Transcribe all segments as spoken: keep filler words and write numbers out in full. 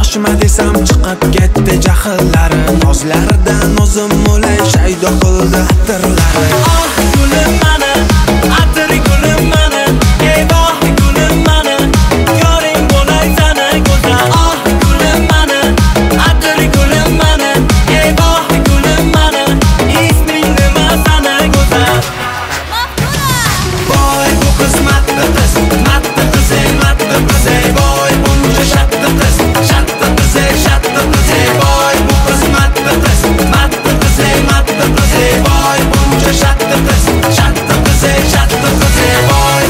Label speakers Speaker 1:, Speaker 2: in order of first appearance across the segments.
Speaker 1: Boshima desam chiqib ketdi jahllari, nozlaridan o'zim o'lay shaydo qildi atirlari.
Speaker 2: Oh gulim mani, atir gulim mani, ey voh gulim mani, yoring bo'lay sana go'zal. Oh gulim mani, atir gulim mani, ey voh gulim mani, isming nima sana go'zal. Voy bu qismatli qiz, matli qiz, ey matli qiz, ey voy buncha shatli qiz, shatli qiz, ey shatli qiz, ey voy bu qismatli qiz, matli qiz, ey matli qiz, ey voy buncha shatli qiz, shatli qiz, ey shatli qiz, ey voy.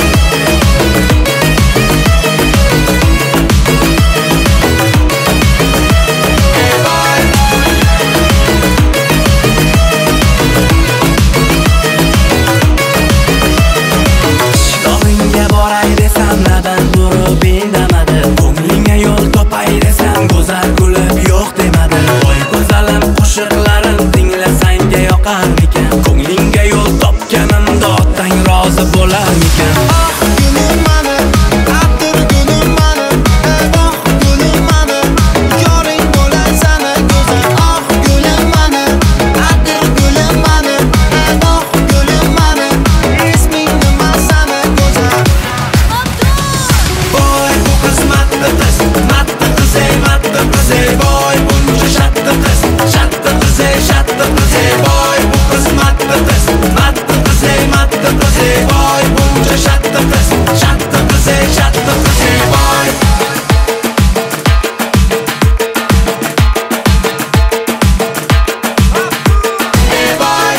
Speaker 2: Shig'oringga boray desam labin turib indamadi, ko'nglingga yo'l topay desam go'zal kulib yo'q demadi. Voy go'zalim qo'shiqlarim tinglasangga yoqarmikan, ko'nglingga yo'l topganimda otang rozi bo'larmikan. Oh gulim mani, atir gulim mani, ey voh gulim mani, yoring bo'lay sana go'zal. Oh gulim mani, atir gulim mani, ey voh gulim mani, isming nima sana go'zal. Voy bu qismatli qiz, matli qiz, ey matli qiz, ey voy buncha shatli qiz, shatli qiz, ey shatli qiz, ey voy bu qismatli qiz, matli qiz, ey matli qiz, ey voy buncha shatli qiz, shatli qiz, ey shatli qiz, ey voy. Ey voy.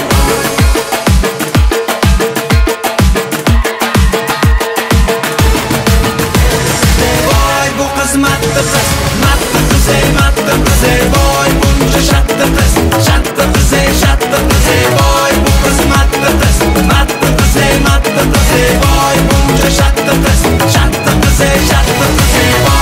Speaker 2: Voy bu qismatli qiz, matli qiz, ey matli qiz, ey voy buncha shatli qiz, shatli qiz, ey shatli qiz, ey voy bu qismatli qiz, matli qiz, ey matli qiz, ey voy buncha shatli qiz, shatli qiz, ey shatli qiz, ey voy.